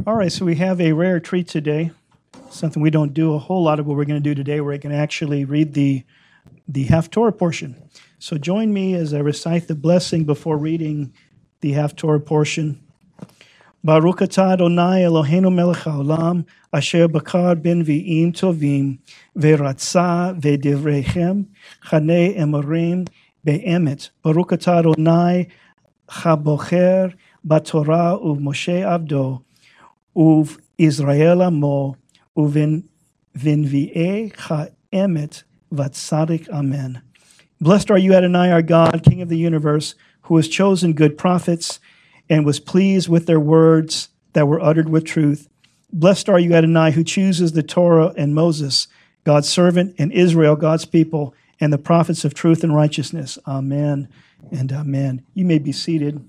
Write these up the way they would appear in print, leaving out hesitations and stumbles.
All right, so we have a rare treat today, something we don't do a whole lot of what we're going to do today. We're going to actually read the Haftorah portion. So join me as I recite the blessing before reading the Haftorah portion. Baruch atah Adonai Eloheinu melech haolam, asher bakar ben vi'im tovim, ve'ratza ve'divrechem, chanei emorim be'emet. Baruch atah Adonai chabocher batorah u'Moshe avdo, uv Israel amo, uvin vinvi'e cha'emet vatzadik. Amen. Blessed are you, Adonai, our God, King of the universe, who has chosen good prophets and was pleased with their words that were uttered with truth. Blessed are you, Adonai, who chooses the Torah and Moses, God's servant, and Israel, God's people, and the prophets of truth and righteousness. Amen and amen. You may be seated.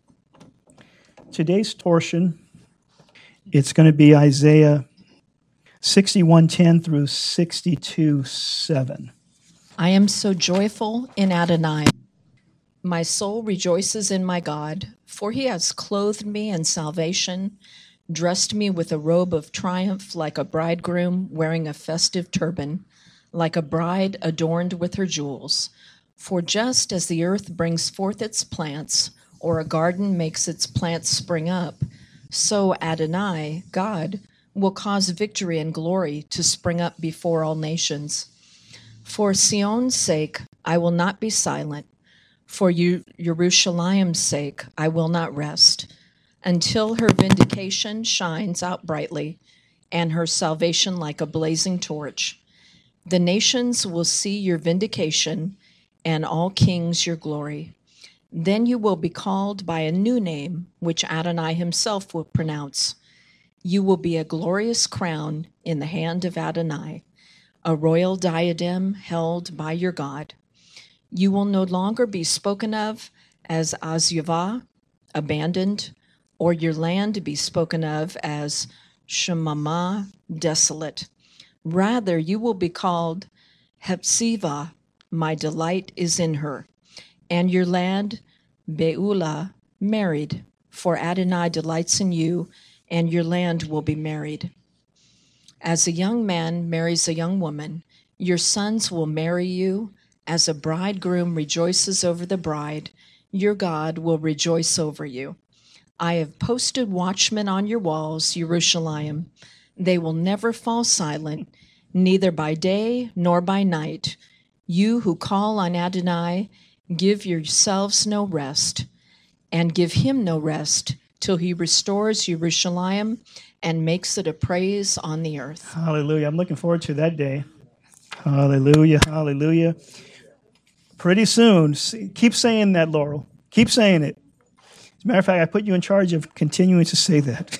Today's portion, it's going to be Isaiah 61:10 through 62:7. I am so joyful in Adonai. My soul rejoices in my God, for he has clothed me in salvation, dressed me with a robe of triumph like a bridegroom wearing a festive turban, like a bride adorned with her jewels. For just as the earth brings forth its plants, or a garden makes its plants spring up, so Adonai, God, will cause victory and glory to spring up before all nations. For Sion's sake, I will not be silent. For Yerushalayim's sake, I will not rest, until her vindication shines out brightly, and her salvation like a blazing torch. The nations will see your vindication, and all kings your glory. Then you will be called by a new name, which Adonai himself will pronounce. You will be a glorious crown in the hand of Adonai, a royal diadem held by your God. You will no longer be spoken of as Azuvah, abandoned, or your land be spoken of as Shemamah, desolate. Rather, you will be called Hepzibah, my delight is in her, and your land Beulah, married, for Adonai delights in you, and your land will be married. As a young man marries a young woman, your sons will marry you. As a bridegroom rejoices over the bride, your God will rejoice over you. I have posted watchmen on your walls, Yerushalayim. They will never fall silent, neither by day nor by night. You who call on Adonai, give yourselves no rest, and give him no rest, till he restores Yerushalayim and makes it a praise on the earth. Hallelujah. I'm looking forward to that day. Hallelujah, hallelujah. Pretty soon. Keep saying that, Laurel. Keep saying it. As a matter of fact, I put you in charge of continuing to say that.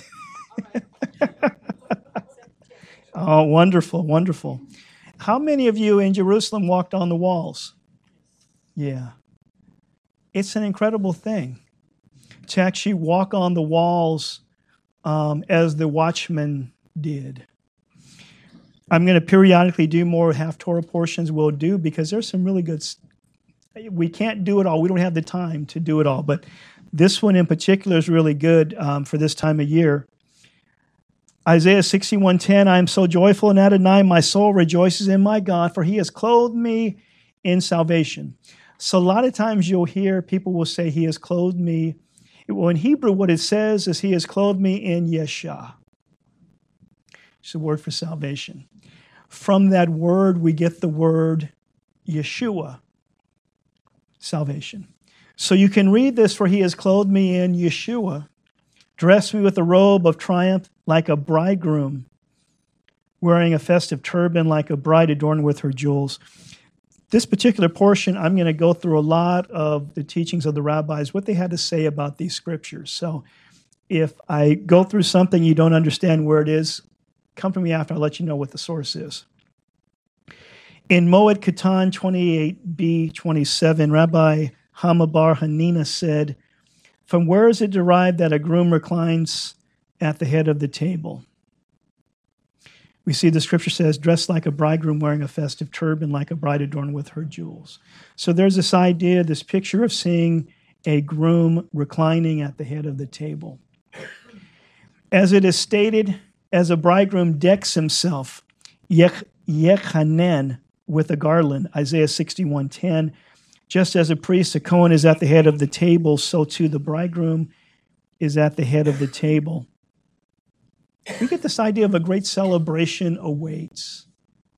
Oh, wonderful, wonderful. How many of you in Jerusalem walked on the walls? Yeah. It's an incredible thing to actually walk on the walls as the watchmen did. I'm going to periodically do more Haftorah portions. We'll do because there's some really good. We can't do it all. We don't have the time to do it all. But this one in particular is really good for this time of year. Isaiah 61:10, I am so joyful in Adonai, my soul rejoices in my God, for he has clothed me in salvation. So a lot of times you'll hear people will say he has clothed me. Well, in Hebrew, what it says is he has clothed me in Yeshua. It's the word for salvation. From that word, we get the word Yeshua, salvation. So you can read this, for he has clothed me in Yeshua, dressed me with a robe of triumph like a bridegroom, wearing a festive turban like a bride adorned with her jewels. This particular portion, I'm going to go through a lot of the teachings of the rabbis, what they had to say about these scriptures. So if I go through something you don't understand where it is, come to me after. I'll let you know what the source is. In Moed Katan 28b27, Rabbi Hama bar Hanina said, from where is it derived that a groom reclines at the head of the table? We see the scripture says, dressed like a bridegroom wearing a festive turban, like a bride adorned with her jewels. So there's this idea, this picture of seeing a groom reclining at the head of the table. As it is stated, as a bridegroom decks himself, Yechanan, with a garland, Isaiah 61:10. Just as a priest, a Cohen, is at the head of the table, so too the bridegroom is at the head of the table. We get this idea of a great celebration awaits.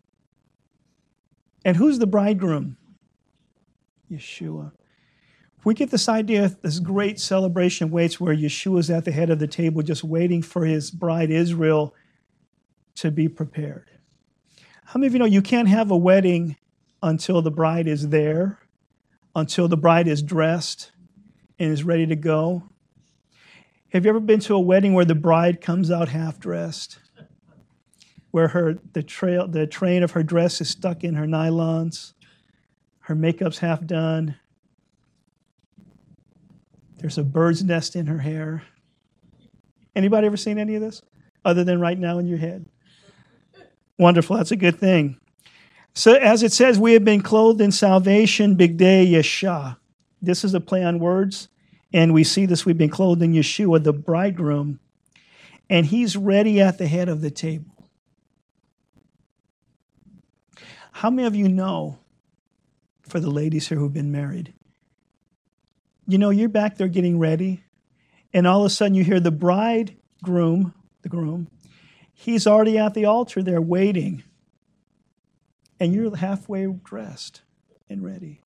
And who's the bridegroom? Yeshua. We get this idea, this great celebration waits where Yeshua is at the head of the table just waiting for his bride Israel to be prepared. How many of you know you can't have a wedding until the bride is there, until the bride is dressed and is ready to go? Have you ever been to a wedding where the bride comes out half-dressed, where the train of her dress is stuck in her nylons, her makeup's half done, there's a bird's nest in her hair? Anybody ever seen any of this other than right now in your head? Wonderful. That's a good thing. So as it says, we have been clothed in salvation, Bigdei Yeshua. This is a play on words. And we see this, we've been clothed in Yeshua, the bridegroom. And he's ready at the head of the table. How many of you know, for the ladies here who've been married, you know, you're back there getting ready, and all of a sudden you hear the bridegroom, the groom, he's already at the altar there waiting, and you're halfway dressed and ready.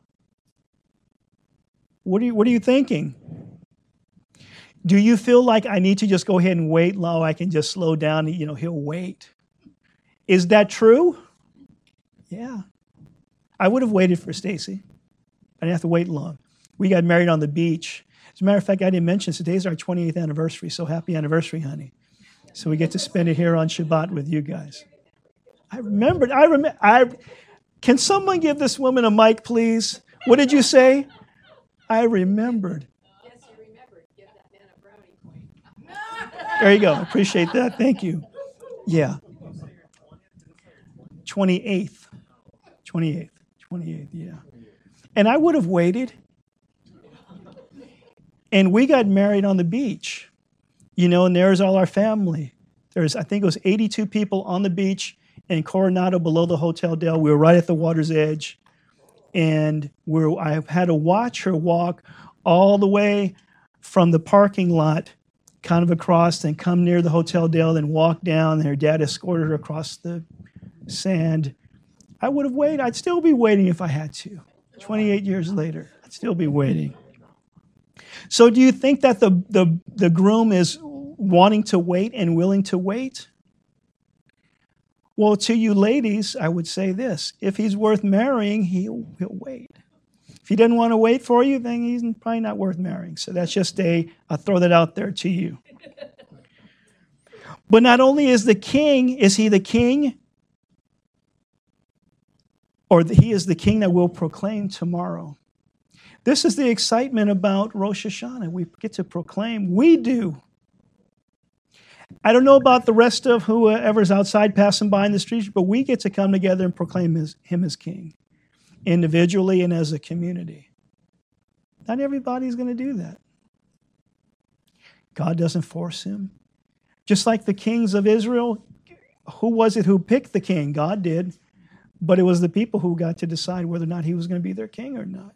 What are you thinking? Do you feel like I need to just go ahead and wait? No, I can just slow down. You know, he'll wait. Is that true? Yeah. I would have waited for Stacy. I didn't have to wait long. We got married on the beach. As a matter of fact, I didn't mention today's our 28th anniversary, so happy anniversary, honey. So we get to spend it here on Shabbat with you guys. I remembered. Can someone give this woman a mic, please? What did you say? I remembered. Yes, you remembered. Give that man a brownie point. There you go. Appreciate that. Thank you. Yeah. 28th, yeah. And I would have waited. And we got married on the beach, you know, and there's all our family. I think it was 82 people on the beach in Coronado below the Hotel Del. We were right at the water's edge. And I had to watch her walk all the way from the parking lot, kind of across, and come near the Hotel Del, and walk down, and her dad escorted her across the sand. I would have waited. I'd still be waiting if I had to. 28 years later, I'd still be waiting. So do you think that the groom is wanting to wait and willing to wait? Well, to you ladies, I would say this. If he's worth marrying, he'll wait. If he doesn't want to wait for you, then he's probably not worth marrying. So that's just I'll throw that out there to you. But not only is he the king? Or he is the king that will proclaim tomorrow. This is the excitement about Rosh Hashanah. We get to proclaim. We do. I don't know about the rest of whoever's outside passing by in the streets, but we get to come together and proclaim him as king, individually and as a community. Not everybody's going to do that. God doesn't force him. Just like the kings of Israel, who was it who picked the king? God did. But it was the people who got to decide whether or not he was going to be their king or not.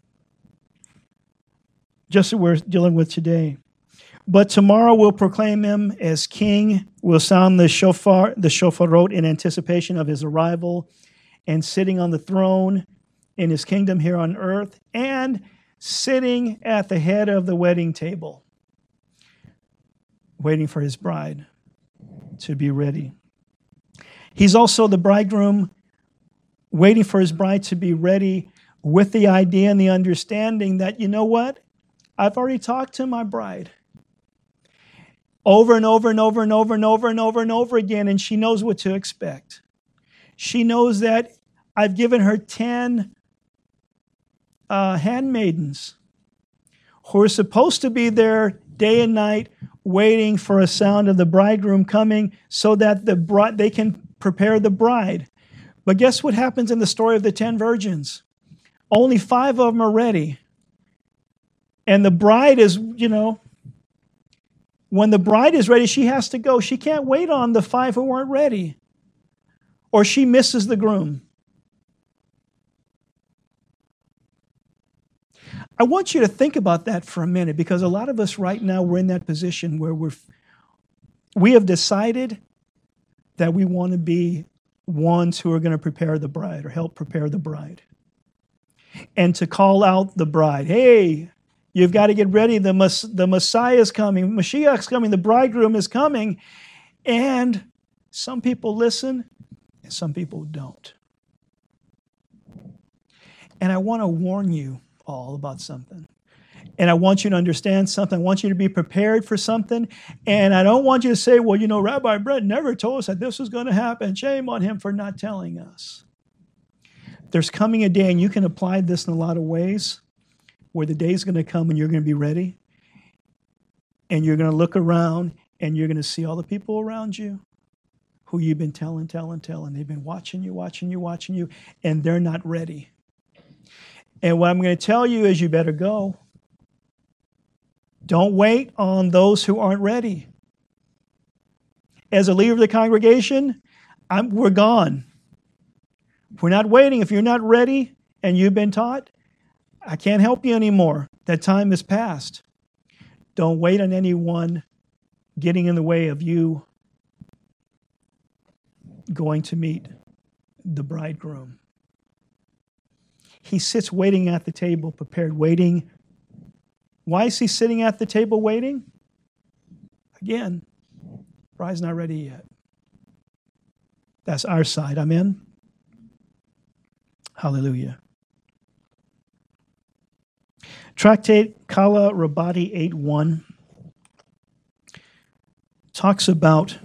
Just what we're dealing with today. But tomorrow we'll proclaim him as king. We'll sound the shofarot in anticipation of his arrival and sitting on the throne in his kingdom here on earth and sitting at the head of the wedding table, waiting for his bride to be ready. He's also the bridegroom, waiting for his bride to be ready with the idea and the understanding that, you know what? I've already talked to my bride over and over and over and over and over and over and over again, and she knows what to expect. She knows that I've given her 10 handmaidens who are supposed to be there day and night waiting for a sound of the bridegroom coming so that they can prepare the bride. But guess what happens in the story of the 10 virgins? Only 5 of them are ready. And the bride is, When the bride is ready, she has to go. She can't wait on the 5 who aren't ready, or she misses the groom. I want you to think about that for a minute, because a lot of us right now, we're in that position where we have decided that we want to be ones who are going to prepare the bride or help prepare the bride. And to call out the bride, hey, you've got to get ready. The Messiah is coming. Mashiach's coming. The bridegroom is coming. And some people listen and some people don't. And I want to warn you all about something. And I want you to understand something. I want you to be prepared for something. And I don't want you to say, well, you know, Rabbi Brett never told us that this was going to happen. Shame on him for not telling us. There's coming a day, and you can apply this in a lot of ways, where the day's going to come and you're going to be ready. And you're going to look around and you're going to see all the people around you who you've been telling. They've been watching you, and they're not ready. And what I'm going to tell you is you better go. Don't wait on those who aren't ready. As a leader of the congregation, we're gone. We're not waiting. If you're not ready and you've been taught, I can't help you anymore. That time has passed. Don't wait on anyone getting in the way of you going to meet the bridegroom. He sits waiting at the table, prepared, waiting. Why is he sitting at the table waiting? Again, bride's not ready yet. That's our side. Amen? Hallelujah. Tractate Kala Rabati 8.1 talks about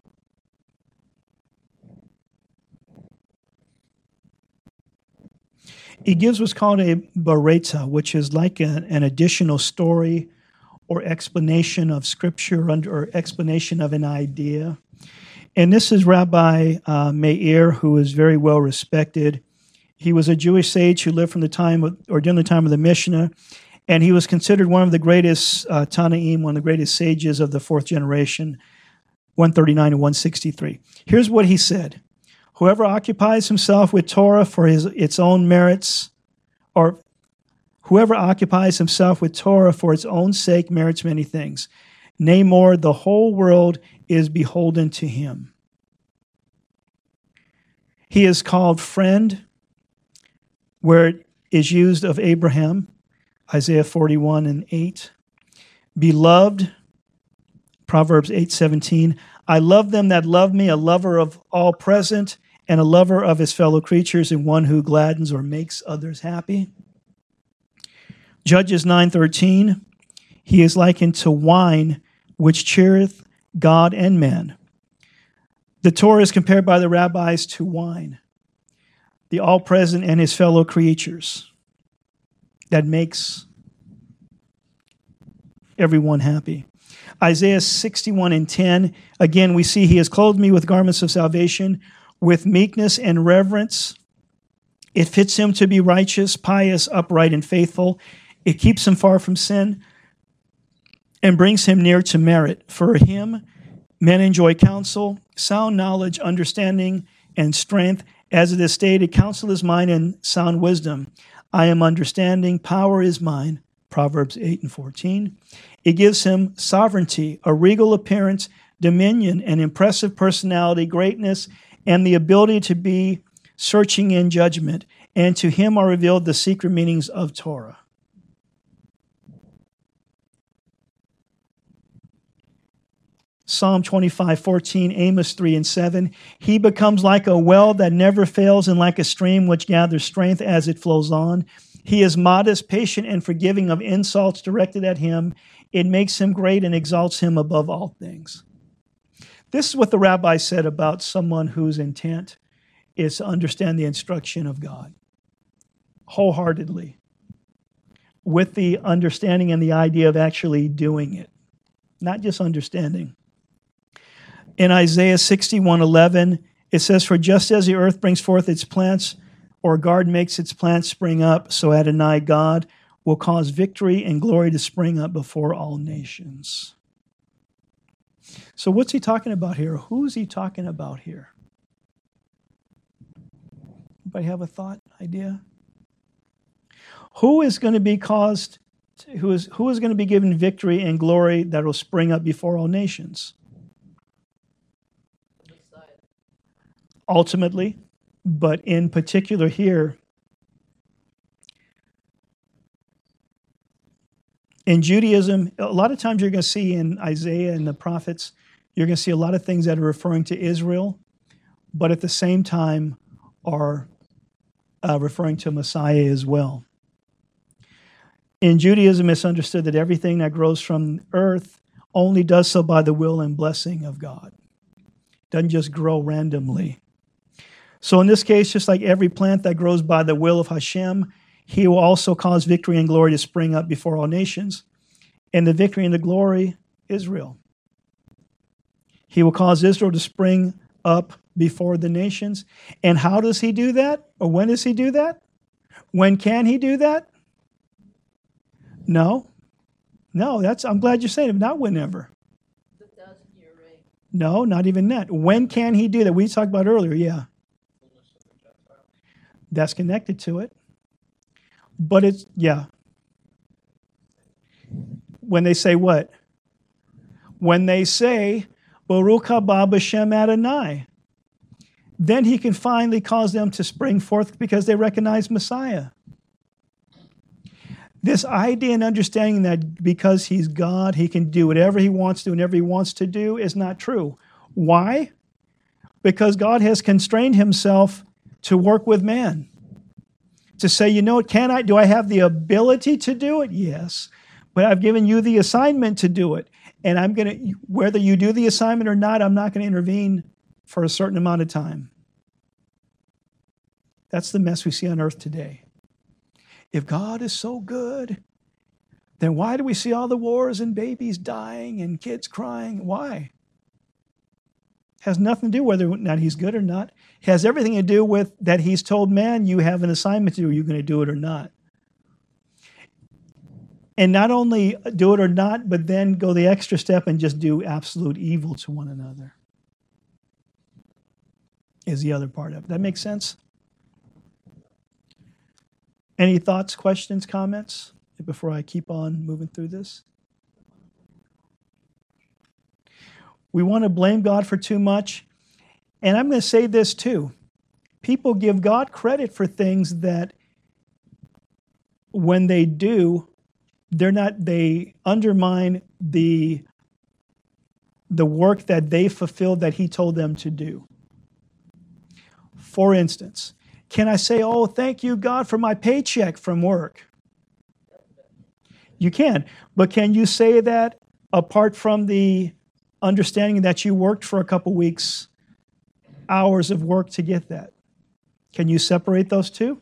he gives what's called a bareta, which is like an additional story or explanation of Scripture or explanation of an idea. And this is Rabbi Meir, who is very well respected. He was a Jewish sage who lived from the time during the time of the Mishnah, and he was considered one of the greatest Tanaim, one of the greatest sages of the fourth generation, 139 and 163. Here's what he said. Whoever occupies himself with Torah for its own merits, or whoever occupies himself with Torah for its own sake merits many things. Nay more, the whole world is beholden to him. He is called friend, where it is used of Abraham, Isaiah 41 and 8. Beloved, Proverbs 8:17. I love them that love me, a lover of all present, and a lover of his fellow creatures, and one who gladdens or makes others happy. Judges 9:13. He is likened to wine, which cheereth God and man. The Torah is compared by the rabbis to wine, the all-present and his fellow creatures, that makes everyone happy. Isaiah 61 and 10, again, we see he has clothed me with garments of salvation, with meekness and reverence. It fits him to be righteous, pious, upright, and faithful. It keeps him far from sin and brings him near to merit. For him, men enjoy counsel, sound knowledge, understanding, and strength. As it is stated, counsel is mine and sound wisdom. I am understanding, power is mine. Proverbs 8 and 14. It gives him sovereignty, a regal appearance, dominion, an impressive personality, greatness, and the ability to be searching in judgment. And to him are revealed the secret meanings of Torah. Psalm 25:14, Amos 3 and 7. He becomes like a well that never fails and like a stream which gathers strength as it flows on. He is modest, patient, and forgiving of insults directed at him. It makes him great and exalts him above all things. This is what the rabbi said about someone whose intent is to understand the instruction of God wholeheartedly, with the understanding and the idea of actually doing it, not just understanding. In Isaiah 61:11, it says, "For just as the earth brings forth its plants, or a garden makes its plants spring up, so Adonai God will cause victory and glory to spring up before all nations." So what's he talking about here? Who's he talking about here? Anybody have a thought, idea? Who is going to be who is going to be given victory and glory that will spring up before all nations? Ultimately, but in particular here, in Judaism, a lot of times you're going to see in Isaiah and the prophets, you're going to see a lot of things that are referring to Israel, but at the same time are referring to Messiah as well. In Judaism, it's understood that everything that grows from earth only does so by the will and blessing of God. It doesn't just grow randomly. So in this case, just like every plant that grows by the will of Hashem, he will also cause victory and glory to spring up before all nations. And the victory and the glory, Israel. He will cause Israel to spring up before the nations. And how does he do that? Or when does he do that? When can he do that? No, I'm glad you're saying it, not whenever. The 1,000-year reign. No, not even that. When can he do that? We talked about earlier, yeah. That's connected to it. But it's, yeah. When they say what? When they say, Baruch haba b'shem Adonai, then he can finally cause them to spring forth because they recognize Messiah. This idea and understanding that because he's God, he can do whatever he wants to, whenever he wants to do, is not true. Why? Because God has constrained himself to work with man. To say, you know what, do I have the ability to do it? Yes. But I've given you the assignment to do it. And I'm going to, whether you do the assignment or not, I'm not going to intervene for a certain amount of time. That's the mess we see on earth today. If God is so good, then why do we see all the wars and babies dying and kids crying? Why? Has nothing to do whether or not he's good or not. It has everything to do with that he's told man, you have an assignment to do, are you going to do it or not? And not only do it or not, but then go the extra step and just do absolute evil to one another. Is the other part of it. That makes sense? Any thoughts, questions, comments before I keep on moving through this? We want to blame God for too much. And I'm going to say this too. People give God credit for things that when they do, they undermine the work that they fulfilled that he told them to do. For instance, can I say, oh, thank you, God, for my paycheck from work? You can. But can you say that apart from the understanding that you worked for a couple weeks, hours of work to get that? Can you separate those two?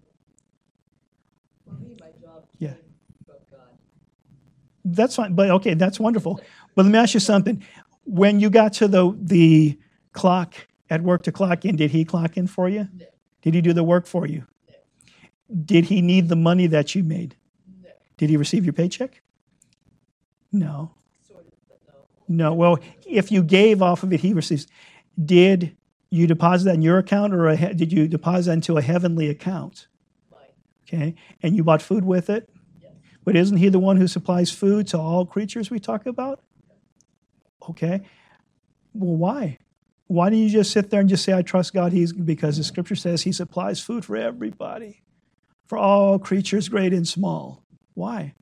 For me, my job Yeah. came from God. That's fine. But okay, that's wonderful. But let me ask you something. When you got to the clock at work to clock in, did he clock in for you? No. Did he do the work for you? No. Did he need the money that you made? No. Did he receive your paycheck? No. Sort of, but no. No. Well, if you gave off of it, he receives. Did you deposit that in your account or did you deposit that into a heavenly account? Mine. Okay. And you bought food with it? Yes. But isn't he the one who supplies food to all creatures we talk about? Okay. Well, why? Why don't you just sit there and just say, I trust God? Because the scripture says he supplies food for everybody, for all creatures, great and small. Why?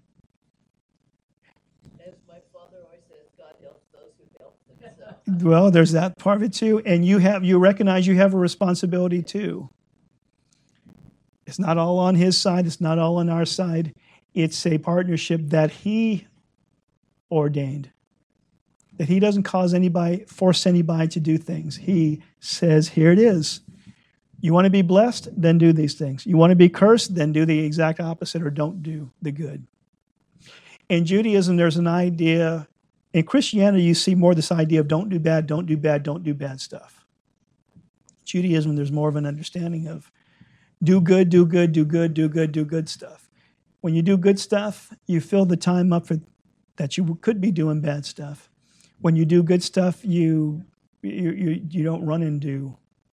As my father always says, God helps those who help themselves. Well, there's that part of it too. And you recognize you have a responsibility too. It's not all on his side. It's not all on our side. It's a partnership that he ordained. That he doesn't force anybody to do things. He says, here it is. You want to be blessed? Then do these things. You want to be cursed? Then do the exact opposite or don't do the good. In Judaism, there's an idea. In Christianity, you see more this idea of don't do bad, don't do bad, don't do bad stuff. Judaism, there's more of an understanding of do good, do good, do good, do good, do good stuff. When you do good stuff, you fill the time up that you could be doing bad stuff. When you do good stuff, you don't run and do.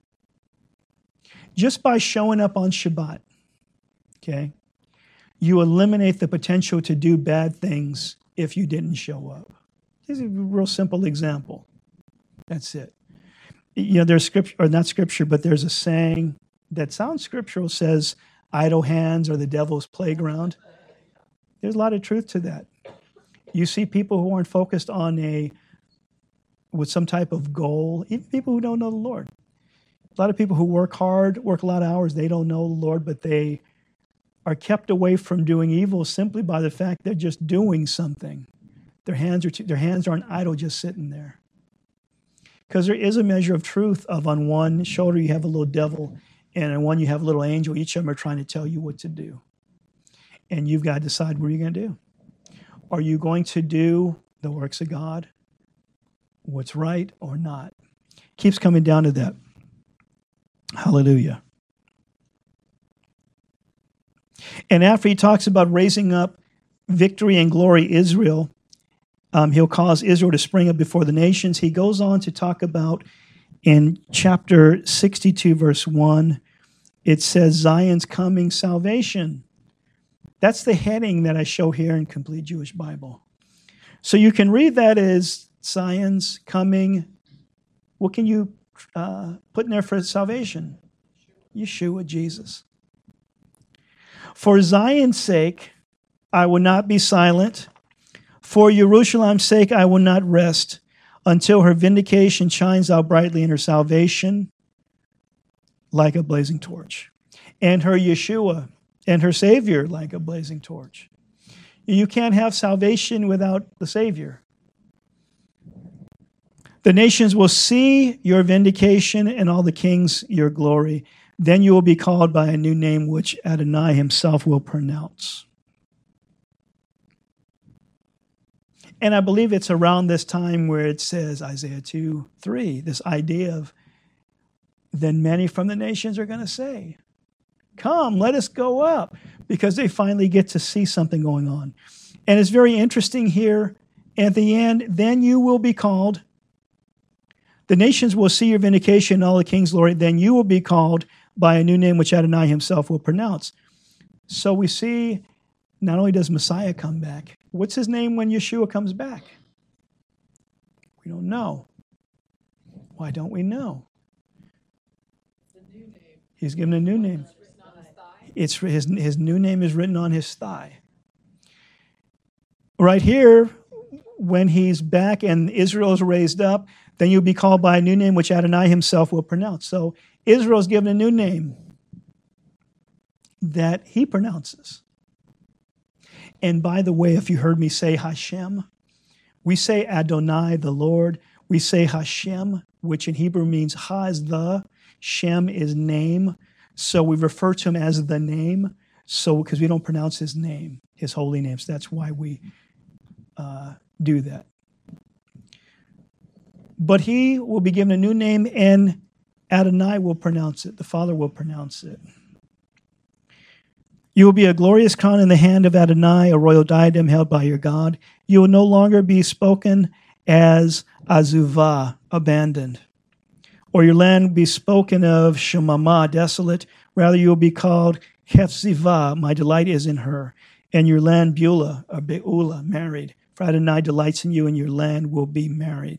Just by showing up on Shabbat, okay, you eliminate the potential to do bad things if you didn't show up. This is a real simple example. That's it. You know, there's scripture, or not scripture, but there's a saying that sounds scriptural, says, idle hands are the devil's playground. There's a lot of truth to that. You see people who aren't focused on with some type of goal, even people who don't know the Lord. A lot of people who work hard, work a lot of hours, they don't know the Lord, but they are kept away from doing evil simply by the fact they're just doing something. Their hands aren't idle, just sitting there. Because there is a measure of truth of on one shoulder you have a little devil, and on one you have a little angel. Each of them are trying to tell you what to do. And you've got to decide what you're going to do. Are you going to do the works of God, what's right or not? Keeps coming down to that. Hallelujah. And after he talks about raising up victory and glory Israel, he'll cause Israel to spring up before the nations. He goes on to talk about in chapter 62, verse 1, it says, Zion's coming salvation. That's the heading that I show here in Complete Jewish Bible. So you can read that as Zion's coming. What can you put in there for salvation? Yeshua, Jesus. For Zion's sake, I will not be silent. For Jerusalem's sake, I will not rest until her vindication shines out brightly in her salvation like a blazing torch, and her Yeshua and her Savior like a blazing torch. You can't have salvation without the Savior. The nations will see your vindication and all the kings your glory. Then you will be called by a new name which Adonai himself will pronounce. And I believe it's around this time where it says, Isaiah 2:3, this idea of, then many from the nations are going to say, come, let us go up, because they finally get to see something going on. And it's very interesting here at the end, then you will be called. The nations will see your vindication and all the king's glory. Then you will be called by a new name which Adonai himself will pronounce. So we see not only does Messiah come back, what's his name when Yeshua comes back? We don't know. Why don't we know? He's given a new name. It's his new name is written on his thigh. Right here, when he's back and Israel is raised up, then you'll be called by a new name which Adonai himself will pronounce. So Israel's given a new name that he pronounces. And by the way, if you heard me say Hashem, we say Adonai, the Lord. We say Hashem, which in Hebrew means Ha is the, Shem is name. So we refer to him as the name. So because we don't pronounce his name, his holy name. So that's why we do that. But he will be given a new name, and Adonai will pronounce it. The Father will pronounce it. You will be a glorious crown in the hand of Adonai, a royal diadem held by your God. You will no longer be spoken as Azuvah, abandoned, or your land be spoken of Shemamah, desolate. Rather, you will be called Hephzibah, my delight is in her, and your land Beulah, or Beulah, married. For Adonai delights in you, and your land will be married.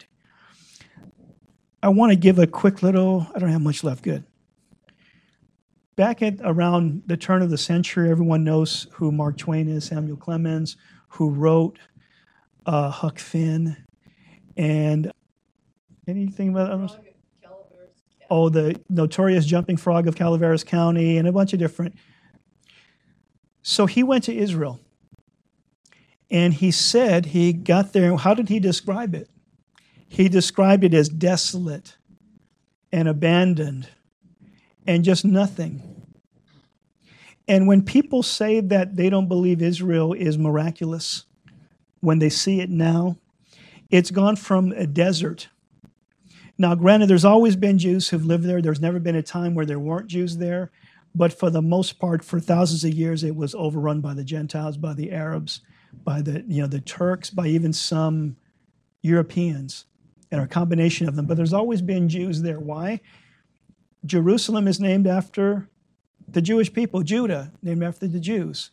I want to give a quick little, I don't have much left, good. Back at around the turn of the century, everyone knows who Mark Twain is, Samuel Clemens, who wrote Huck Finn, and anything about the notorious jumping frog of Calaveras County, and a bunch of different. So he went to Israel, and he said he got there. How did he describe it? He described it as desolate and abandoned and just nothing. And when people say that they don't believe Israel is miraculous, when they see it now, it's gone from a desert. Now, granted, there's always been Jews who've lived there. There's never been a time where there weren't Jews there. But for the most part, for thousands of years, it was overrun by the Gentiles, by the Arabs, by the Turks, by even some Europeans and a combination of them, but there's always been Jews there. Why? Jerusalem is named after the Jewish people, Judah, named after the Jews.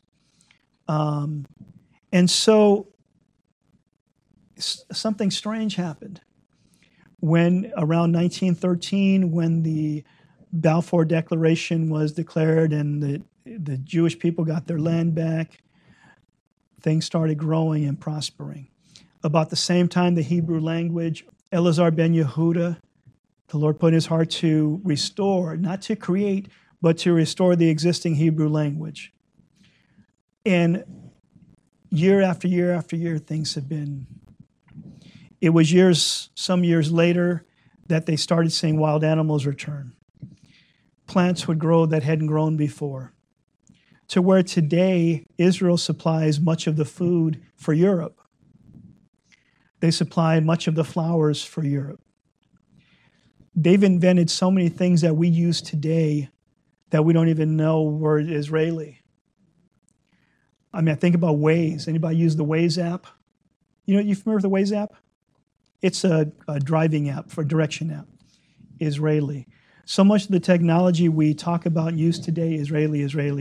And so something strange happened when around 1913, when the Balfour Declaration was declared and the Jewish people got their land back, things started growing and prospering. About the same time, the Hebrew language, Elazar ben Yehuda, the Lord put in his heart to restore, not to create, but to restore the existing Hebrew language. And year after year after year, things have been. It was some years later, that they started seeing wild animals return. Plants would grow that hadn't grown before. To where today, Israel supplies much of the food for Europe. They supply much of the flowers for Europe. They've invented so many things that we use today that we don't even know were Israeli. I mean, I think about Waze. Anybody use the Waze app? You familiar with the Waze app? It's a driving app, for direction app, Israeli. So much of the technology we talk about and use today, Israeli.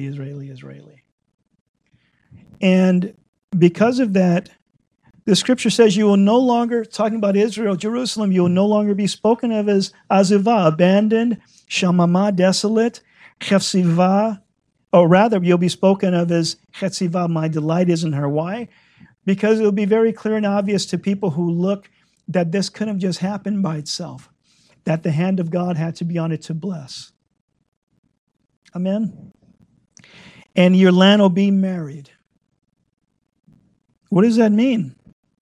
And because of that, the scripture says you will no longer, talking about Israel, Jerusalem, you will no longer be spoken of as Azivah, abandoned, Shamama, desolate, Chefsivah, or rather you'll be spoken of as Chetzivah, my delight is in her. Why? Because it will be very clear and obvious to people who look that this couldn't have just happened by itself, that the hand of God had to be on it to bless. Amen? And your land will be married. What does that mean?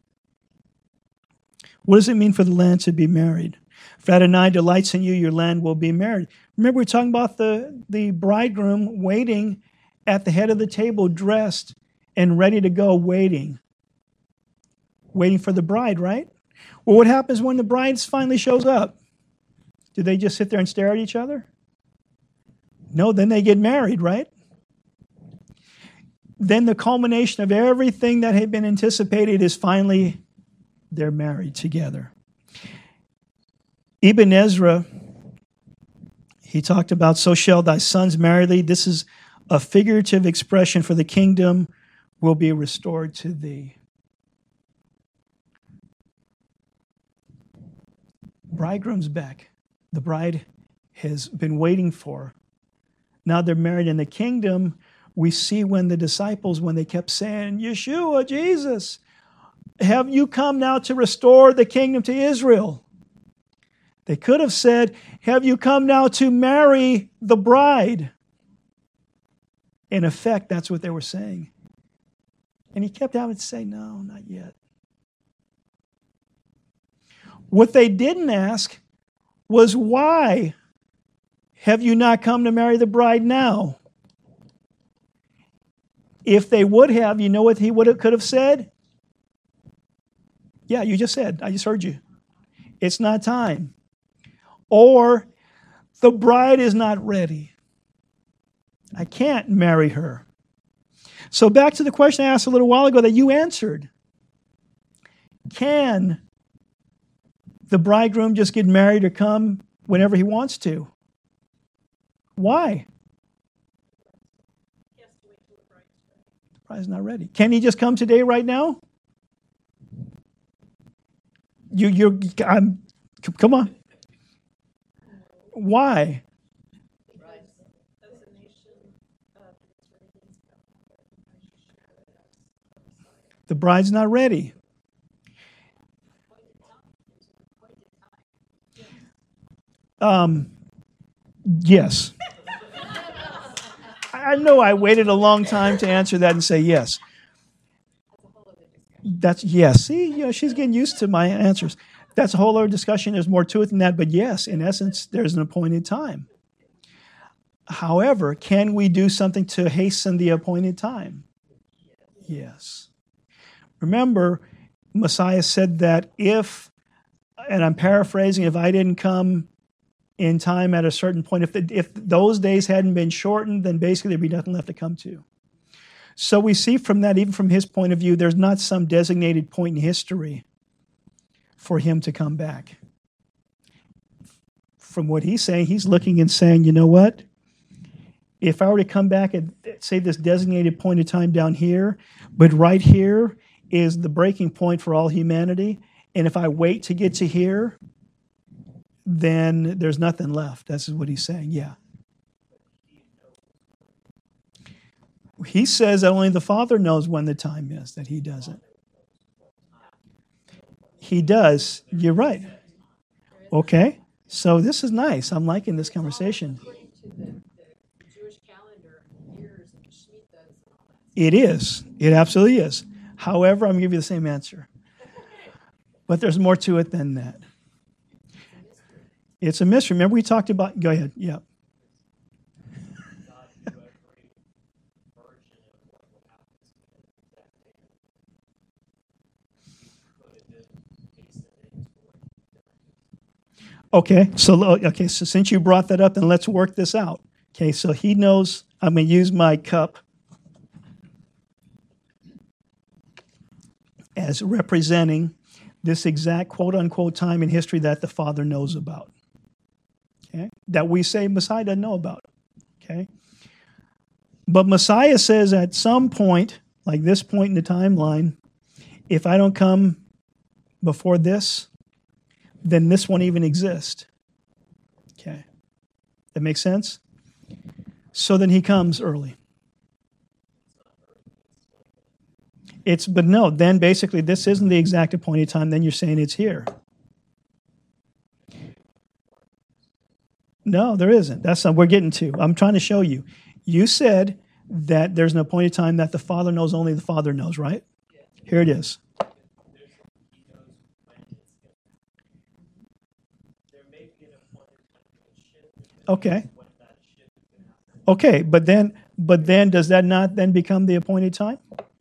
What does it mean for the land to be married? If Adonai delights in you, your land will be married. Remember, we're talking about the bridegroom waiting at the head of the table, dressed and ready to go, waiting for the bride, right? Well, what happens when the bride finally shows up? Do they just sit there and stare at each other? No, then they get married, right? Then the culmination of everything that had been anticipated is finally they're married together. Ibn Ezra, he talked about, so shall thy sons marry thee. This is a figurative expression for the kingdom will be restored to thee. Bridegroom's back. The bride has been waiting for. Now they're married in the kingdom. We see when the disciples, when they kept saying, Yeshua, Jesus, have you come now to restore the kingdom to Israel? They could have said, have you come now to marry the bride? In effect, that's what they were saying. And he kept having to say, no, not yet. What they didn't ask was, why have you not come to marry the bride now? If they would have, you know what he could have said? Yeah, you just said. I just heard you. It's not time. Or the bride is not ready. I can't marry her. So back to the question I asked a little while ago that you answered. Can the bridegroom just get married or come whenever he wants to? Why? The bride's not ready. Can he just come today, right now? Come on. Why? The bride's not ready. Yes. I know I waited a long time to answer that and say yes. That's yes. See, she's getting used to my answers. That's a whole other discussion. There's more to it than that. But yes, in essence, there's an appointed time. However, can we do something to hasten the appointed time? Yes. Remember, Messiah said that if, and I'm paraphrasing, if I didn't come in time at a certain point, if those days hadn't been shortened, then basically there'd be nothing left to come to. So we see from that, even from his point of view, there's not some designated point in history for him to come back. From what he's saying, he's looking and saying, you know what? If I were to come back at, say, this designated point of time down here, but right here is the breaking point for all humanity, and if I wait to get to here, then there's nothing left. That's what he's saying, yeah. He says that only the Father knows when the time is, that he doesn't. He does. You're right. Okay. So this is nice. I'm liking this conversation. According to the Jewish calendar, years and Shemitahs and all that. It is. It absolutely is. However, I'm going to give you the same answer. But there's more to it than that. It's a mystery. Remember we talked about, go ahead. Yeah. Okay, so since you brought that up, then let's work this out. Okay, so he knows I'm going to use my cup as representing this exact quote-unquote time in history that the Father knows about. Okay, that we say Messiah doesn't know about. Okay, but Messiah says at some point, like this point in the timeline, if I don't come before this, then this won't even exist. Okay. That makes sense? So then he comes early. But no, then basically this isn't the exact appointed time, then you're saying it's here. No, there isn't. That's not we're getting to. I'm trying to show you. You said that there's an appointed time that the Father knows, only the Father knows, right? Here it is. Okay. Okay, but then does that not then become the appointed time?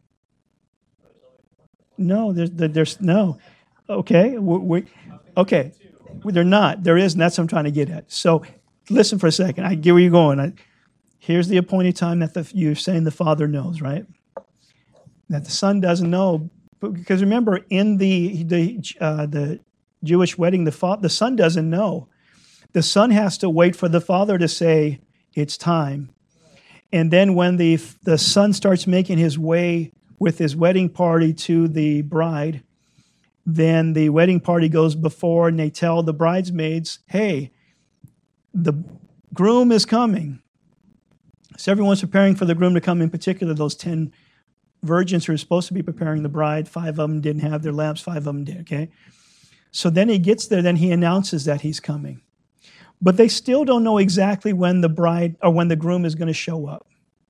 No, there's no. Okay, okay, they're not. There is, and that's what I'm trying to get at. So, listen for a second. I get where you're going. Here's the appointed time that you're saying the Father knows, right? That the Son doesn't know, because remember, in the Jewish wedding, the Son doesn't know. The Son has to wait for the Father to say, it's time. And then when the Son starts making his way with his wedding party to the bride, then the wedding party goes before and they tell the bridesmaids, hey, the groom is coming. So everyone's preparing for the groom to come, in particular those 10 virgins who are supposed to be preparing the bride. 5 of them didn't have their lamps, 5 of them did, okay? So then he gets there, then he announces that he's coming. But they still don't know exactly when the bride or when the groom is going to show up.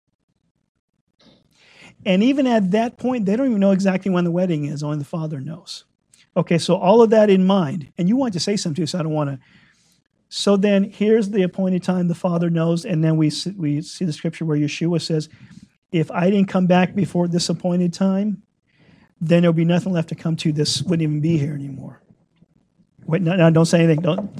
And even at that point, they don't even know exactly when the wedding is. Only the Father knows. Okay, so all of that in mind. And you want to say something too, so I don't want to. So then here's the appointed time the Father knows. And then we see the scripture where Yeshua says, if I didn't come back before this appointed time, then there'll be nothing left to come to. This wouldn't even be here anymore. Wait, no, don't say anything. Don't.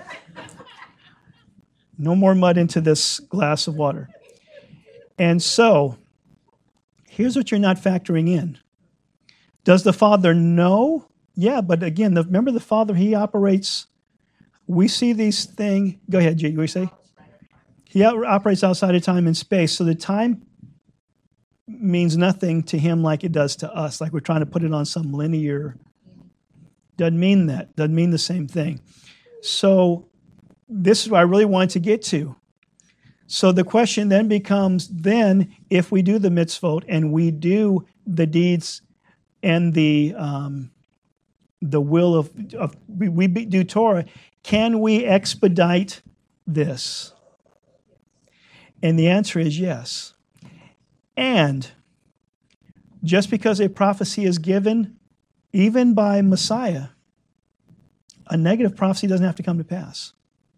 No more mud into this glass of water. And so, here's what you're not factoring in. Does the Father know? Yeah, but again, remember the Father, he operates, we see these things. Go ahead, G, what do you say? He operates outside of time and space, so the time means nothing to him like it does to us, like we're trying to put it on some linear. Doesn't mean that. Doesn't mean the same thing. So, this is what I really wanted to get to. So the question then becomes, then, if we do the mitzvot and we do the deeds and the will of we do Torah, can we expedite this? And the answer is yes. And just because a prophecy is given, even by Messiah, a negative prophecy doesn't have to come to pass.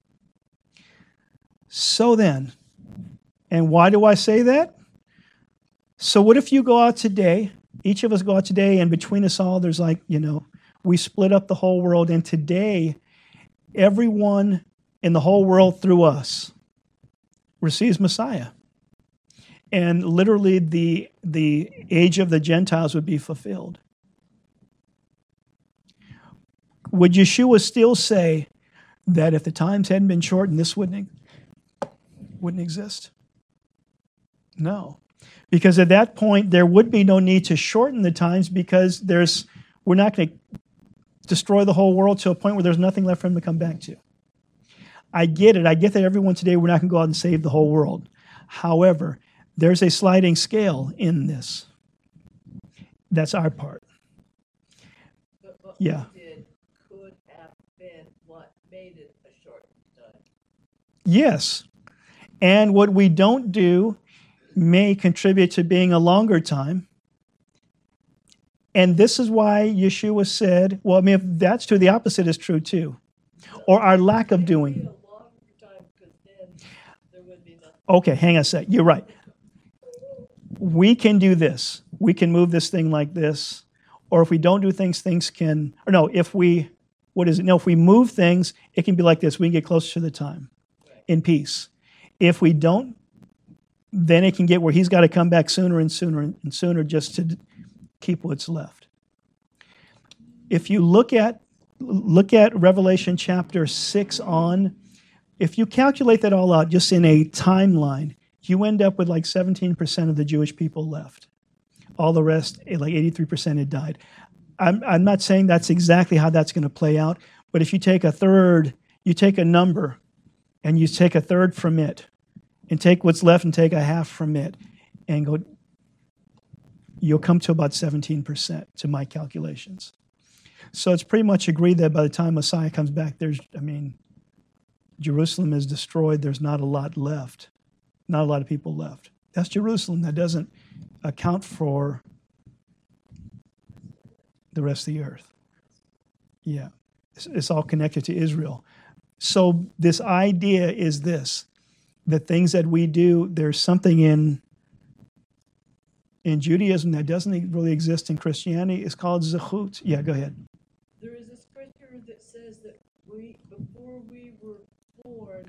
So then, and why do I say that? So what if you go out today, each of us go out today, and between us all, there's we split up the whole world, and today, everyone in the whole world through us receives Messiah. And literally the age of the Gentiles would be fulfilled. Would Yeshua still say that if the times hadn't been shortened, this wouldn't exist? No. Because at that point, there would be no need to shorten the times because we're not going to destroy the whole world to a point where there's nothing left for him to come back to. I get it. I get that everyone today, we're not going to go out and save the whole world. However, there's a sliding scale in this. That's our part. But what Yeah. we did could have been what made it a short time. Yes. And what we don't do may contribute to being a longer time. And this is why Yeshua said, well, I mean, if that's true, the opposite is true too. Or our lack of It would be doing. a longer time because then there would be nothing. Okay, hang on a sec. You're right. We can do this. We can move this thing like this. Or if we don't do things, things can, or no, if we, if we move things, it can be like this. We can get closer to the time in peace. If we don't, then it can get where he's got to come back sooner and sooner and sooner just to keep what's left. If you look at Revelation chapter 6 on, if you calculate that all out just in a timeline, you end up with like 17% of the Jewish people left. All the rest, like 83% had died. I'm not saying that's exactly how that's going to play out, but if you take a third, you take a number and you take a third from it and take what's left and take a half from it and go, you'll come to about 17% to my calculations. So it's pretty much agreed that by the time Messiah comes back, Jerusalem is destroyed. There's not a lot left. Not a lot of people left. That's Jerusalem. That doesn't account for the rest of the earth. Yeah. It's all connected to Israel. So this idea is this, the things that we do, there's something in Judaism that doesn't really exist in Christianity. It's called zechut. Yeah, go ahead. There is a scripture that says that before we were born,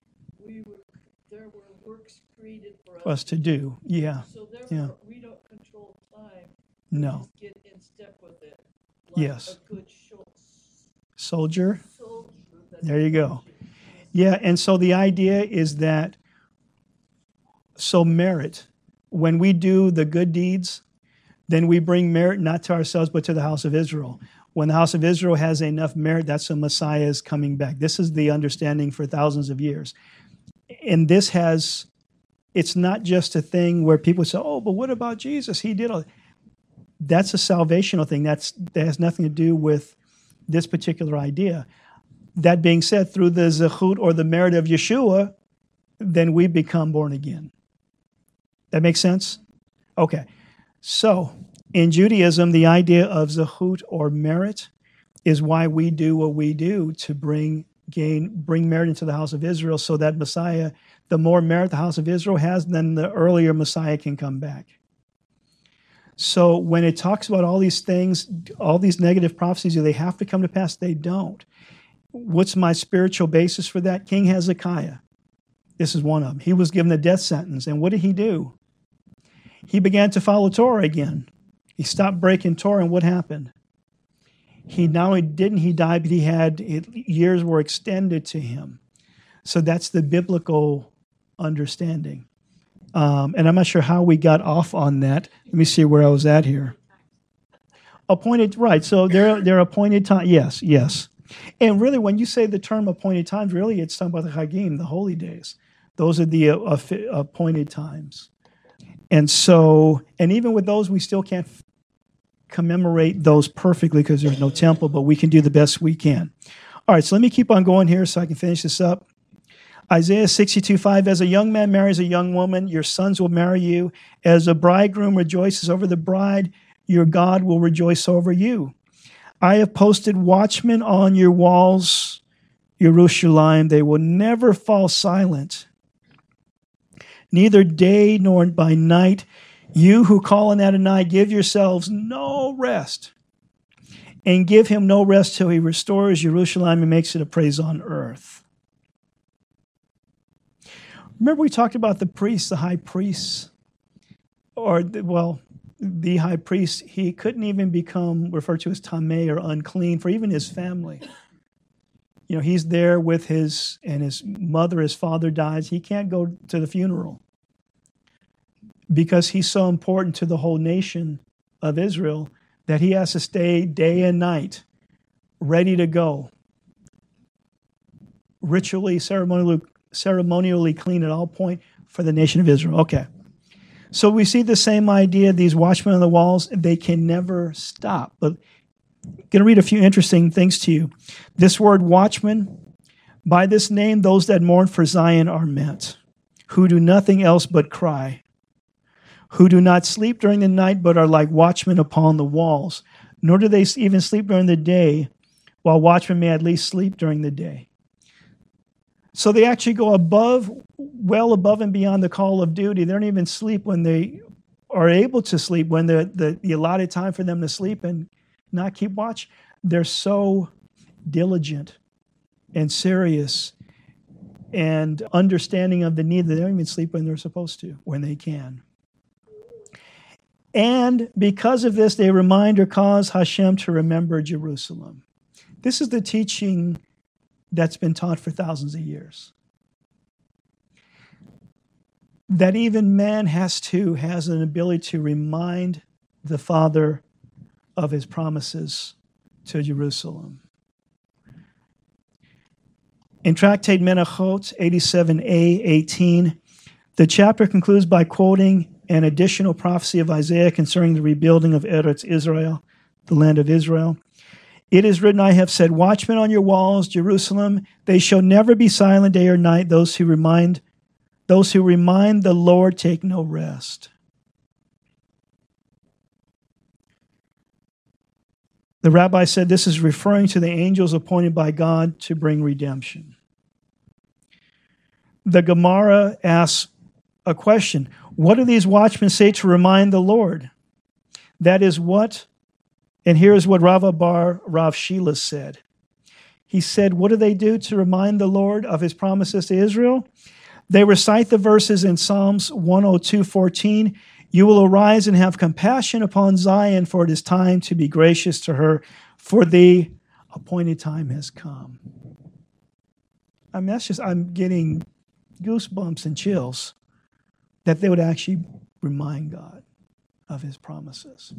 there were works created for For us to do. Yeah. So therefore, we don't control time. No. Just get in step with it. Like Yes. a good Soldier. soldier. There you go. Yeah, and so the idea is that, so merit, when we do the good deeds, then we bring merit not to ourselves but to the house of Israel. When the house of Israel has enough merit, that's when Messiah is coming back. This is the understanding for thousands of years. And it's not just a thing where people say, oh, but what about Jesus? He did all. That's a salvational thing. That has nothing to do with this particular idea. That being said, through the zechut or the merit of Yeshua, then we become born again. That makes sense? Okay. So in Judaism, the idea of zechut or merit is why we do what we do to bring merit into the house of Israel so that Messiah, the more merit the house of Israel has, then the earlier Messiah can come back. So when it talks about all these things, all these negative prophecies, do they have to come to pass? They don't. What's my spiritual basis for that? King Hezekiah. This is one of them. He was given a death sentence. And what did he do? He began to follow Torah again. He stopped breaking Torah, and what happened? He not only didn't he die, but years were extended to him. So that's the biblical understanding. And I'm not sure how we got off on that. Let me see where I was at here. Appointed, right. So they're appointed time. Yes. And really, when you say the term appointed times, really it's talking about the Chagim, the holy days. Those are the appointed times. And so, and even with those, we still can't commemorate those perfectly because there's no temple, but we can do the best we can. All right, so let me keep on going here so I can finish this up. Isaiah 62:5, as a young man marries a young woman, your sons will marry you. As a bridegroom rejoices over the bride, your God will rejoice over you. I have posted watchmen on your walls, Jerusalem. They will never fall silent, neither day nor by night. You who call on Adonai, give yourselves no rest, and give him no rest till he restores Jerusalem and makes it a praise on earth. Remember we talked about the priests, the high priests, the high priest, he couldn't even become referred to as tameh or unclean for even his family. You know, he's there with his mother, his father dies. He can't go to the funeral because he's so important to the whole nation of Israel that he has to stay day and night ready to go, ritually, ceremonially clean at all point for the nation of Israel. Okay. So we see the same idea, these watchmen on the walls, they can never stop. But I'm going to read a few interesting things to you. This word watchman, by this name, those that mourn for Zion are meant, who do nothing else but cry, who do not sleep during the night, but are like watchmen upon the walls, nor do they even sleep during the day, while watchmen may at least sleep during the day. So they actually go well above and beyond the call of duty. They don't even sleep when they are able to sleep, when the allotted time for them to sleep and not keep watch. They're so diligent and serious and understanding of the need that they don't even sleep when they're supposed to, when they can. And because of this, they remind or cause Hashem to remember Jerusalem. This is the teaching that's been taught for thousands of years. That even man has an ability to remind the Father of his promises to Jerusalem. In Tractate Menachot 87a:18, the chapter concludes by quoting an additional prophecy of Isaiah concerning the rebuilding of Eretz Israel, the land of Israel. It is written, I have set watchmen on your walls, Jerusalem. They shall never be silent day or night. Those who remind the Lord take no rest. The rabbi said this is referring to the angels appointed by God to bring redemption. The Gemara asks a question. What do these watchmen say to remind the Lord? That is what, and here is what Rav Bar Rav Shila said. He said, what do they do to remind the Lord of his promises to Israel? They recite the verses in Psalms 102:14. You will arise and have compassion upon Zion, for it is time to be gracious to her, for the appointed time has come. I mean, I'm getting goosebumps and chills that they would actually remind God of his promises.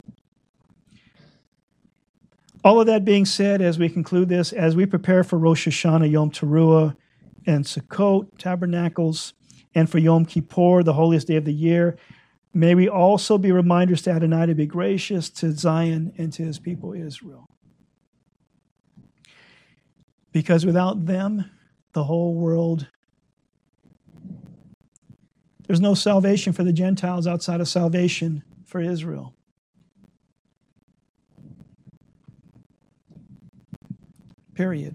All of that being said, as we conclude this, as we prepare for Rosh Hashanah, Yom Teruah, and Sukkot, Tabernacles, and for Yom Kippur, the holiest day of the year, may we also be reminders to Adonai to be gracious to Zion and to his people Israel. Because without them, the whole world, there's no salvation for the Gentiles outside of salvation for Israel. Period.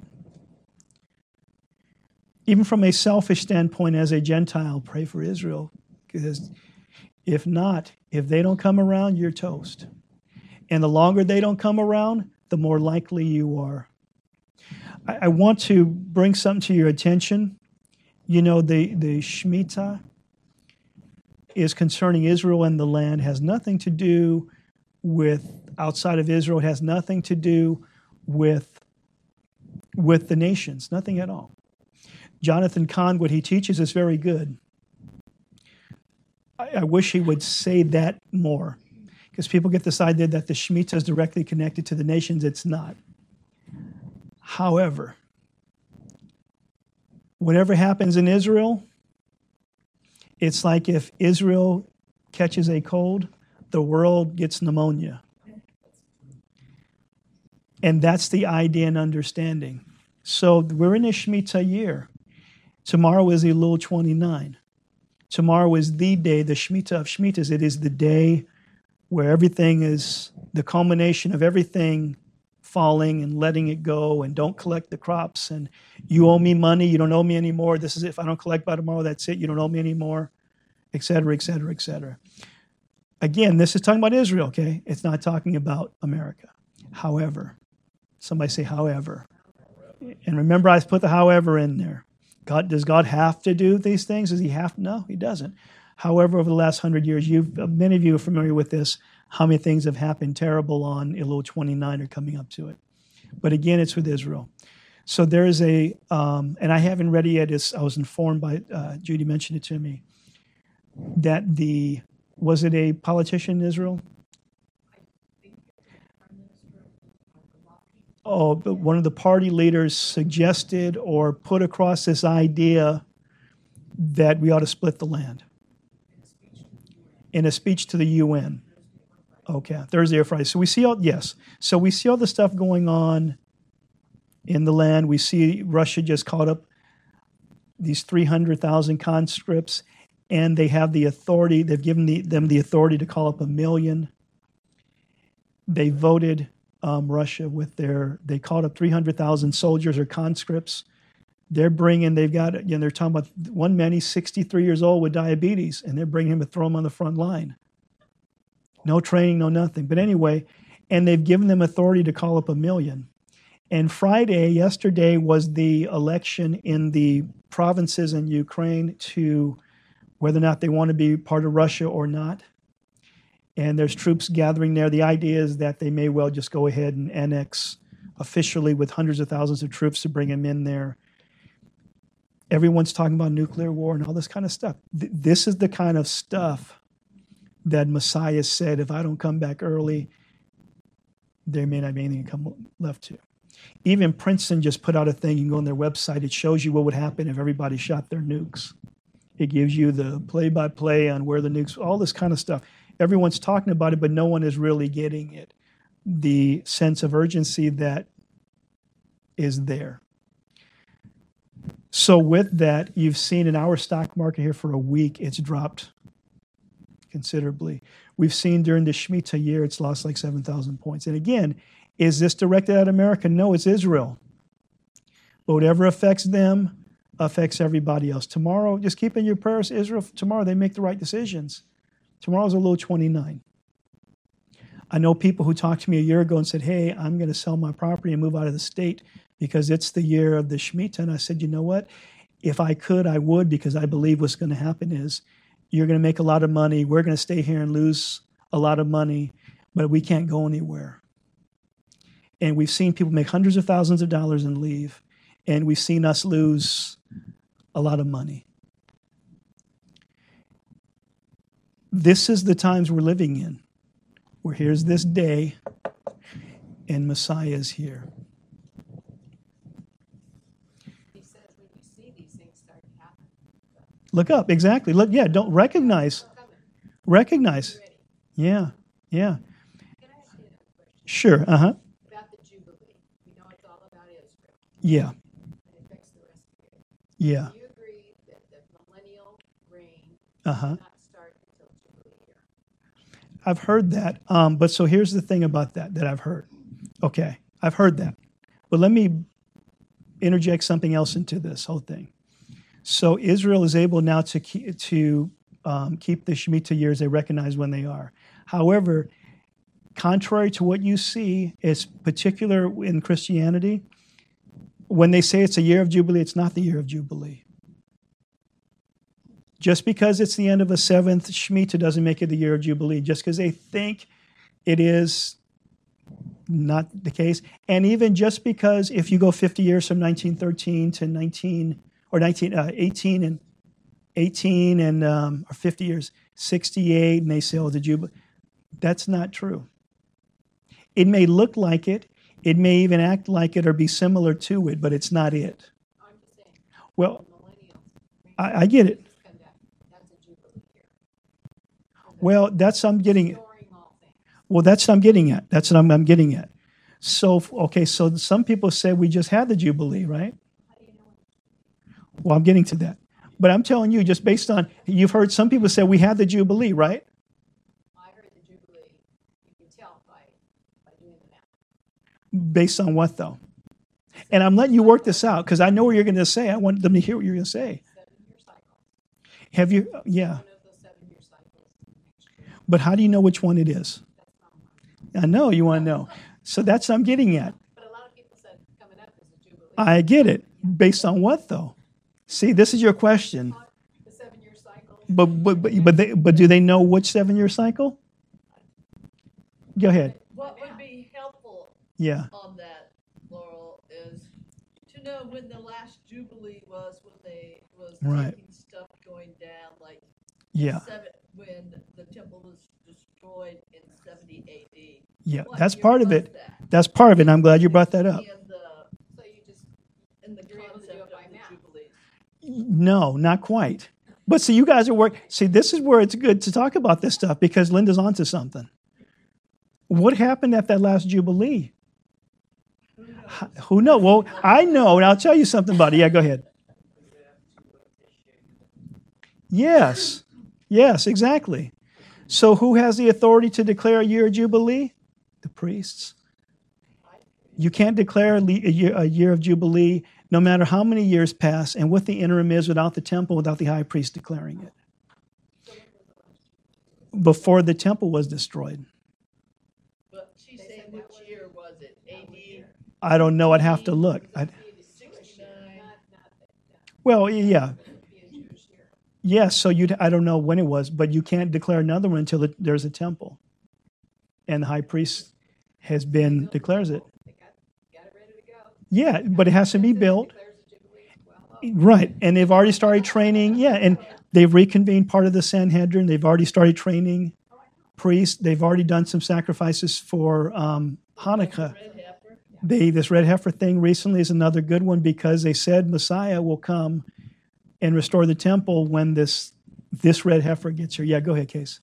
Even from a selfish standpoint, as a Gentile, pray for Israel. Because if they don't come around, you're toast. And the longer they don't come around, the more likely you are. I want to bring something to your attention. You know, the Shemitah is concerning Israel and the land, has nothing to do with outside of Israel, it has nothing to do with the nations, nothing at all. Jonathan Cahn, what he teaches is very good. I wish he would say that more, because people get this idea that the Shemitah is directly connected to the nations. It's not. However, whatever happens in Israel, it's like if Israel catches a cold, the world gets pneumonia. And that's the idea and understanding. So we're in a Shemitah year. Tomorrow is Elul 29. Tomorrow is the day, the Shemitah of Shemitahs. It is the day where everything is the culmination of everything falling and letting it go, and don't collect the crops, and you owe me money, you don't owe me anymore. This is it. If I don't collect by tomorrow, that's it. You don't owe me anymore, et cetera, et cetera, et cetera. Again, this is talking about Israel, okay? It's not talking about America. However, somebody say however. And remember, I put the however in there. Does God have to do these things? Does he have to? No, he doesn't. However, over the last 100 years, many of you are familiar with this. how many things have happened terrible on Elul 29 or coming up to it. But again, it's with Israel. So there is and I haven't read it yet. I was informed by, Judy mentioned it to me, that was it a politician in Israel? Oh, but one of the party leaders suggested or put across this idea that we ought to split the land in a speech to the UN. Okay, Thursday or Friday. So we see all the stuff going on in the land. We see Russia just caught up these 300,000 conscripts, and they have the authority. They've given them the authority to call up 1 million. They voted Russia they called up 300,000 soldiers or conscripts. They're talking about one man, he's 63 years old with diabetes, and they're bringing him to throw him on the front line. No training, no nothing. But anyway, and they've given them authority to call up 1 million. And yesterday was the election in the provinces in Ukraine to whether or not they want to be part of Russia or not. And there's troops gathering there. The idea is that they may well just go ahead and annex officially with hundreds of thousands of troops to bring them in there. Everyone's talking about nuclear war and all this kind of stuff. This is the kind of stuff that Messiah said, if I don't come back early, there may not be anything left to. Even Princeton just put out a thing. You can go on their website. It shows you what would happen if everybody shot their nukes. It gives you the play-by-play on where the nukes, all this kind of stuff. Everyone's talking about it, but no one is really getting it. The sense of urgency that is there. So with that, you've seen in our stock market here for a week, it's dropped considerably. We've seen during the Shemitah year, it's lost like 7,000 points. And again, is this directed at America? No, it's Israel. But whatever affects them affects everybody else. Tomorrow, just keep in your prayers, Israel, tomorrow they make the right decisions. Tomorrow's Elul 29. I know people who talked to me a year ago and said, hey, I'm going to sell my property and move out of the state because it's the year of the Shemitah. And I said, you know what? If I could, I would, because I believe what's going to happen is you're going to make a lot of money. We're going to stay here and lose a lot of money, but we can't go anywhere. And we've seen people make hundreds of thousands of dollars and leave, and we've seen us lose a lot of money. This is the times we're living in, where here's this day, and Messiah is here. He says when you see these things start to happen. Look up, exactly. Look, yeah, don't recognize. Recognize. Yeah, yeah. Can I ask you another question? Sure, About the Jubilee. We know it's all about Israel. yeah, And it affects the rest of it. yeah, Do you agree that the millennial reign uh-huh. will not start until Jubilee year? I've heard that. But so here's the thing about that I've heard. Okay, I've heard that. But let me interject something else into this whole thing. So Israel is able now to keep the Shemitah years. They recognize when they are. However, contrary to what you see, it's particular in Christianity, when they say it's a year of Jubilee, it's not the year of Jubilee. Just because it's the end of a seventh Shemitah doesn't make it the year of Jubilee. Just because they think it is not the case. And even just because if you go 50 years from 1913 to 18 and or 50 years, 68, and they say, oh, the Jubilee. That's not true. It may look like it. It may even act like it or be similar to it, but it's not it. I'm just saying, Well, millennial reign, I get it. come back. That's a Jubilee year. Well, that's I'm getting it. Restoring all things. Well, that's what I'm getting at. That's what I'm getting at. So, okay, so some people say we just had the Jubilee, right? How do you know when? Well, I'm getting to that. But I'm telling you, just based on, you've heard some people say we had the Jubilee, right? I heard the Jubilee, you can tell by doing the math. Based on what, though? And I'm letting you work this out because I know what you're going to say. I want them to hear what you're going to say. 7-year cycle. Have you, yeah. One of those 7-year cycles next year. But how do you know which one it is? That's not mine. I know you want to know. So that's what I'm getting at. But a lot of people said coming up is a Jubilee. I get it. Based on what, though? See, this is your question. The 7-year cycle. But do they know which 7-year cycle? Go ahead. What would be helpful Yeah. on that, Laurel, is to know when the last Jubilee was, when they was Right. taking stuff going down, like Yeah. when the temple was destroyed in 70 AD. Yeah. What That's year part of was it. that? That's part of it. And I'm glad you brought that up. So you just, In the You're able to do concept it by of the now. Jubilees. No, not quite. But see, you guys are working. See, this is where it's good to talk about this stuff because Linda's onto something. What happened at that last Jubilee? Who knows? Well, I know, and I'll tell you something about it. Yeah, go ahead. Yes. Yes, exactly. So who has the authority to declare a year of Jubilee? The priests. You can't declare a year of Jubilee no matter how many years pass and what the interim is without the temple, without the high priest declaring it. Before the temple was destroyed. But she's saying which year was it? AD I don't know. I'd have to look. 69? Well, yeah. Yes, so I don't know when it was, but you can't declare another one until there's a temple. And the high priest declares it. got it ready to go. Yeah, but it has to be built. Declares the Jubilee. Well, Right, and they've already started training. Yeah, and they've reconvened part of the Sanhedrin. They've already started training priests. They've already done some sacrifices for Hanukkah. Red heifer? This red heifer thing recently is another good one because they said Messiah will come and restore the temple when this red heifer gets here. Yeah, go ahead, Case.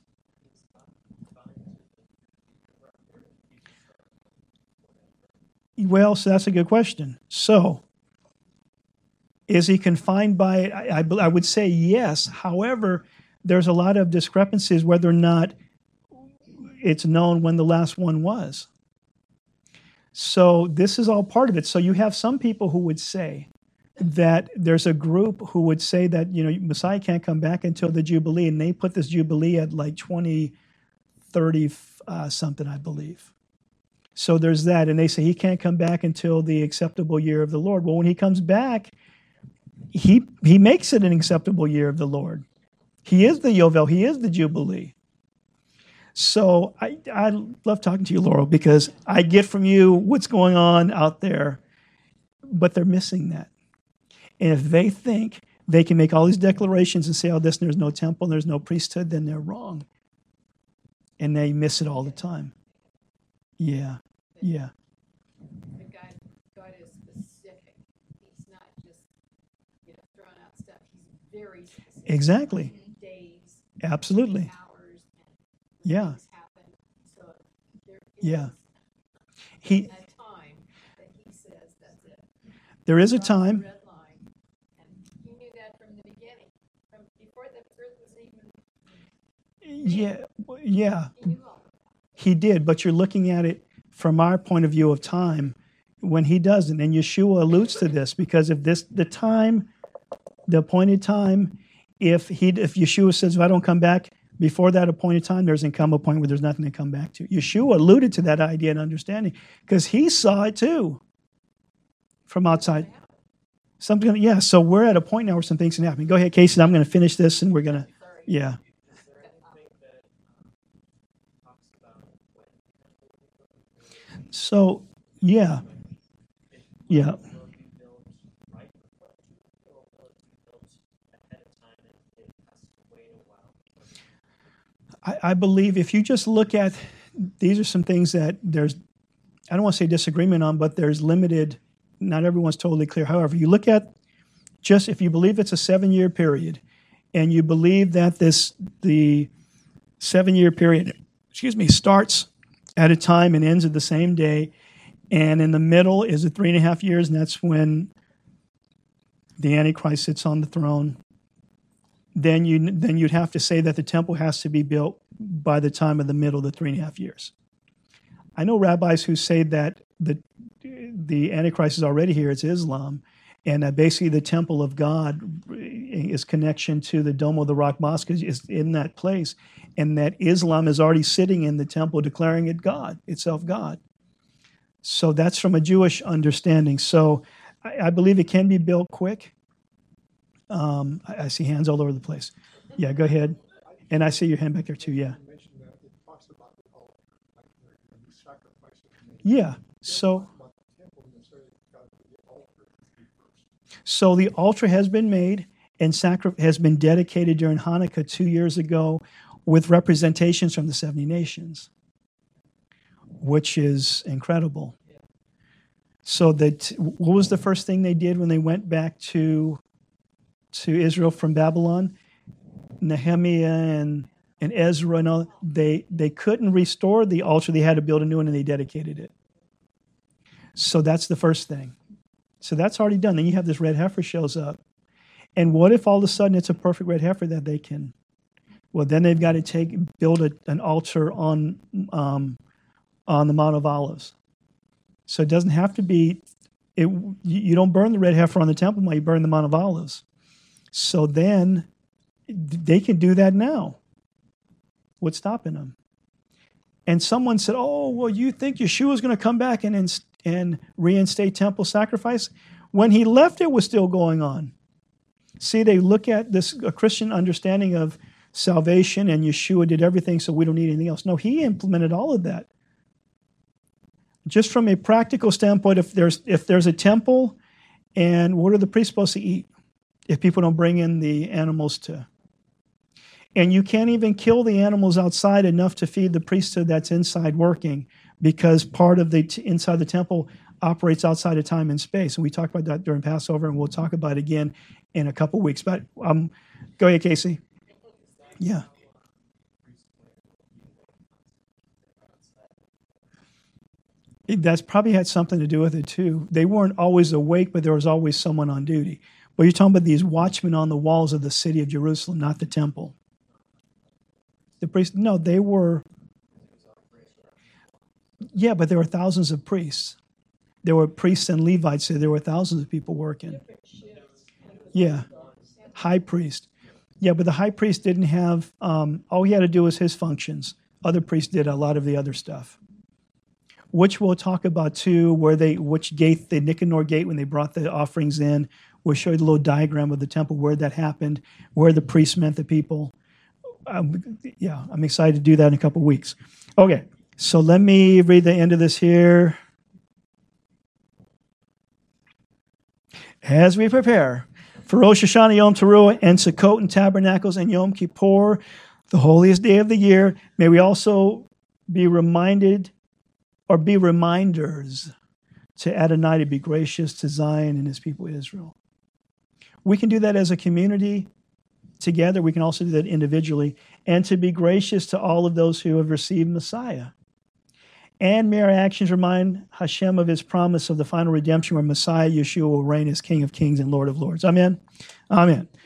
Well, so that's a good question. So, is he confined by it? I would say yes. However, there's a lot of discrepancies whether or not it's known when the last one was. So this is all part of it. So you have some people who would say that there's a group who would say that, Messiah can't come back until the Jubilee, and they put this Jubilee at like 2030 something, I believe. So there's that, and they say he can't come back until the acceptable year of the Lord. Well, when he comes back, he makes it an acceptable year of the Lord. He is the Yovel. He is the Jubilee. So I love talking to you, Laurel, because I get from you what's going on out there, but they're missing that. And if they think they can make all these declarations and say, oh, there's no temple, there's no priesthood, then they're wrong. And they miss it all the time. Yeah, yeah. but God is specific. He's not just, throwing out stuff. He's very specific. Exactly. Days, Absolutely. hours, and Yeah. things happen. So there is Yeah. a time that he says that's it. There is a Draws the time. red line, and he knew that from the beginning, from before the earth was even. Yeah. He knew all of that. He did, but you're looking at it from our point of view of time when he doesn't. And Yeshua alludes to this because if the appointed time, if Yeshua says, if I don't come back before that appointed time, there's come a point where there's nothing to come back to. Yeshua alluded to that idea and understanding because he saw it too from outside. So we're at a point now where some things can happen. Go ahead, Casey. I'm going to finish this and we're going to, yeah. So, yeah. I believe if you just look at, these are some things that there's, I don't want to say disagreement on, but there's limited, not everyone's totally clear. However, you look at just, if you believe it's a 7-year period and you believe that the 7-year period, starts at a time and ends at the same day, and in the middle is the 3.5 years, and that's when the Antichrist sits on the throne. Then you'd have to say that the temple has to be built by the time of the middle of the 3.5 years. I know rabbis who say that the Antichrist is already here. It's Islam, and that basically the temple of God is connection to the Dome of the Rock Mosque is in that place, and that Islam is already sitting in the temple declaring itself God. So that's from a Jewish understanding. So I believe it can be built quick. I see hands all over the place. Yeah, go ahead. And I see your hand back there too, yeah. Yeah. So the altar has been made and has been dedicated during Hanukkah 2 years ago with representations from the 70 nations, which is incredible. So what was the first thing they did when they went back to Israel from Babylon? Nehemiah and Ezra and all, they couldn't restore the altar. They had to build a new one, and they dedicated it. So that's the first thing. So that's already done. Then you have this red heifer shows up. And what if all of a sudden it's a perfect red heifer that they can? Well, then they've got to build an altar on the Mount of Olives. So it doesn't have to be. You don't burn the red heifer on the Temple Mount. You burn the Mount of Olives. So then they can do that now. What's stopping them? And someone said, "Oh, well, you think Yeshua's going to come back and reinstate temple sacrifice?" When he left, it was still going on. See, they look at a Christian understanding of salvation, and Yeshua did everything, so we don't need anything else. No, he implemented all of that. Just from a practical standpoint, if there's a temple, and what are the priests supposed to eat if people don't bring in the animals to? And you can't even kill the animals outside enough to feed the priesthood that's inside working, because part of the inside the temple operates outside of time and space. And we talked about that during Passover, and we'll talk about it again in a couple weeks. But go ahead, Casey. Yeah. That's probably had something to do with it too. They weren't always awake, but there was always someone on duty. But you're talking about these watchmen on the walls of the city of Jerusalem, not the temple. The priests, no, they were. Yeah, but there were thousands of priests. There were priests and Levites, so there were thousands of people working. Yeah, high priest. Yeah, but the high priest didn't have, all he had to do was his functions. Other priests did a lot of the other stuff, which we'll talk about too, which gate, the Nicanor gate, when they brought the offerings in. We'll show you the little diagram of the temple, where that happened, where the priests met the people. I'm excited to do that in a couple of weeks. Okay, so let me read the end of this here. As we prepare for Rosh Hashanah, Yom Teruah, and Sukkot and Tabernacles, and Yom Kippur, the holiest day of the year, may we also be reminded, or be reminders to Adonai to be gracious to Zion and his people Israel. We can do that as a community together. We can also do that individually, and to be gracious to all of those who have received Messiah. And may our actions remind Hashem of his promise of the final redemption, where Messiah Yeshua will reign as King of Kings and Lord of Lords. Amen. Amen.